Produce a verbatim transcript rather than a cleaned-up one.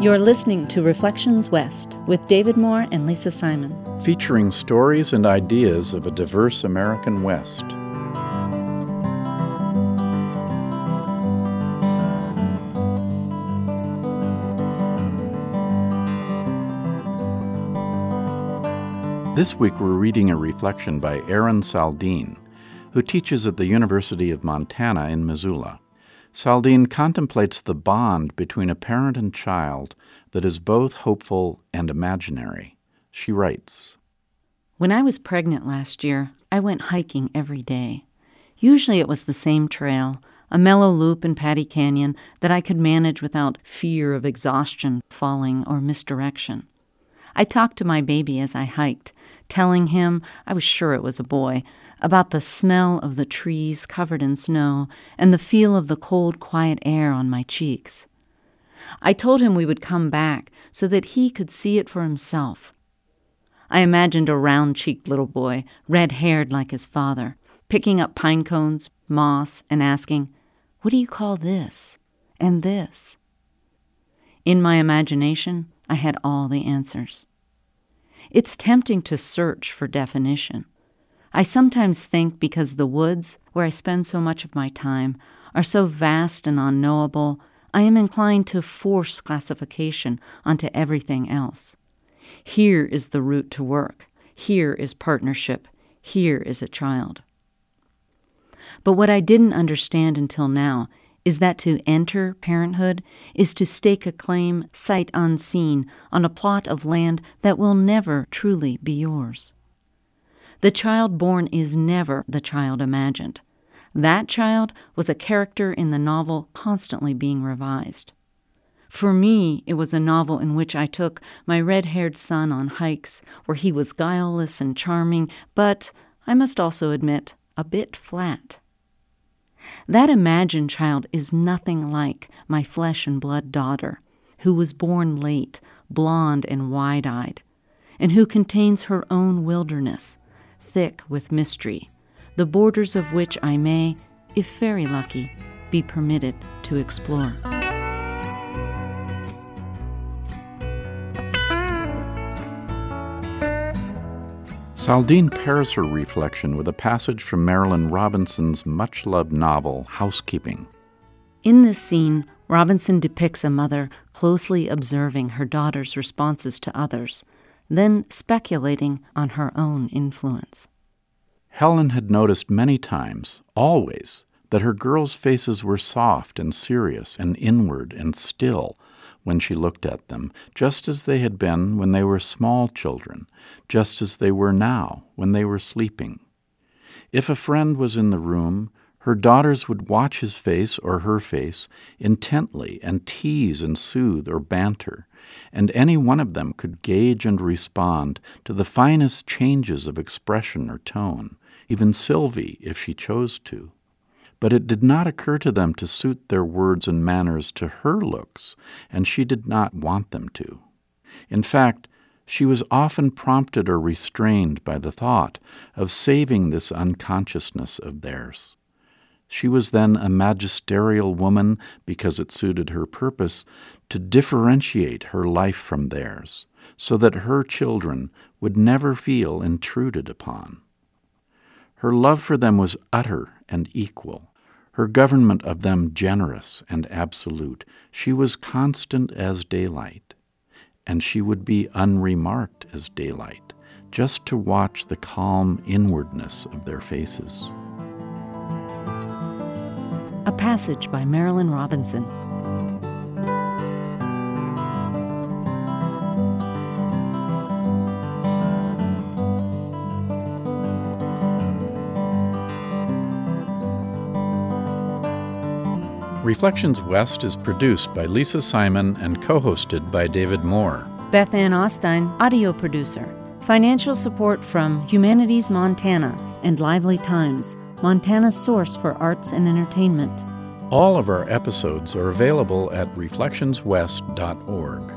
You're listening to Reflections West with David Moore and Lisa Simon, featuring stories and ideas of a diverse American West. This week we're reading a reflection by Aaron Saldin, who teaches at the University of Montana in Missoula. Saldin contemplates the bond between a parent and child that is both hopeful and imaginary. She writes, When I was pregnant last year, I went hiking every day. Usually it was the same trail, a mellow loop in Patty Canyon that I could manage without fear of exhaustion, falling, or misdirection. I talked to my baby as I hiked, telling him, I was sure it was a boy, about the smell of the trees covered in snow and the feel of the cold, quiet air on my cheeks. I told him we would come back so that he could see it for himself. I imagined a round-cheeked little boy, red-haired like his father, picking up pine cones, moss, and asking, "What do you call this and this?" In my imagination, I had all the answers. It's tempting to search for definition. I sometimes think because the woods, where I spend so much of my time, are so vast and unknowable, I am inclined to force classification onto everything else. Here is the route to work. Here is partnership. Here is a child. But what I didn't understand until now is that to enter parenthood is to stake a claim sight unseen on a plot of land that will never truly be yours. The child born is never the child imagined. That child was a character in the novel constantly being revised. For me, it was a novel in which I took my red-haired son on hikes where he was guileless and charming, but, I must also admit, a bit flat. That imagined child is nothing like my flesh and blood daughter, who was born late, blonde and wide-eyed, and who contains her own wilderness, thick with mystery, the borders of which I may, if very lucky, be permitted to explore. Saldin pairs her reflection with a passage from Marilynne Robinson's much-loved novel, Housekeeping. In this scene, Robinson depicts a mother closely observing her daughter's responses to others, then speculating on her own influence. Helen had noticed many times, always, that her girls' faces were soft and serious and inward and still when she looked at them, just as they had been when they were small children, just as they were now when they were sleeping. If a friend was in the room, her daughters would watch his face or her face intently and tease and soothe or banter, and any one of them could gauge and respond to the finest changes of expression or tone, even Sylvie if she chose to. But it did not occur to them to suit their words and manners to her looks, and she did not want them to. In fact, she was often prompted or restrained by the thought of saving this unconsciousness of theirs. She was then a magisterial woman because it suited her purpose to differentiate her life from theirs, so that her children would never feel intruded upon. Her love for them was utter and equal, her government of them generous and absolute. She was constant as daylight, and she would be unremarked as daylight, just to watch the calm inwardness of their faces. A passage by Marilynne Robinson. Reflections West is produced by Lisa Simon and co-hosted by David Moore. Beth Ann Ostein, audio producer. Financial support from Humanities Montana and Lively Times, Montana's source for arts and entertainment. All of our episodes are available at reflections west dot org.